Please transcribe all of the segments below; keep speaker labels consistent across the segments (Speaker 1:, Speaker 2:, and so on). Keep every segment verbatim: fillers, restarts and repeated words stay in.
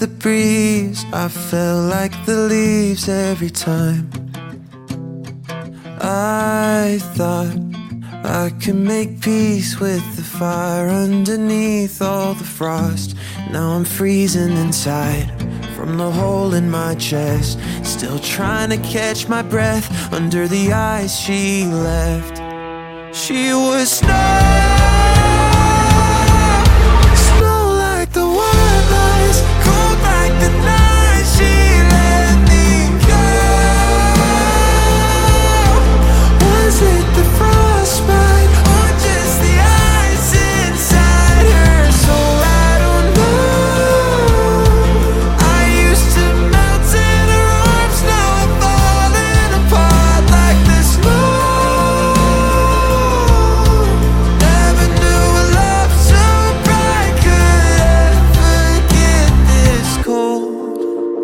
Speaker 1: the breeze, I felt like the leaves every time. I thought I could make peace with the fire underneath all the frost. Now I'm freezing inside from the hole in my chest, still trying to catch my breath under the ice she left. She was snow, snow like the white lies, cold like the night she let me go. Was it the frostbite or just the ice inside her soul? I don't know. I used to melt in her arms, now I'm falling apart like the snow. Never knew a love so bright could ever get this cold.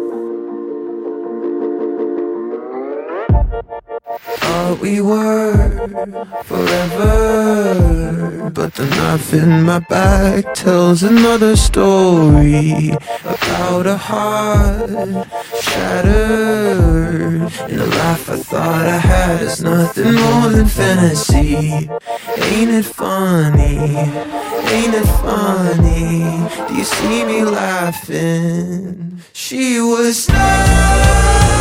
Speaker 1: Thought we were forever, but the knife in my back tells another story about a heart shattered, and the life I thought I had is nothing more than fantasy. Ain't it funny? Ain't it funny? Do you see me laughing? She was snow.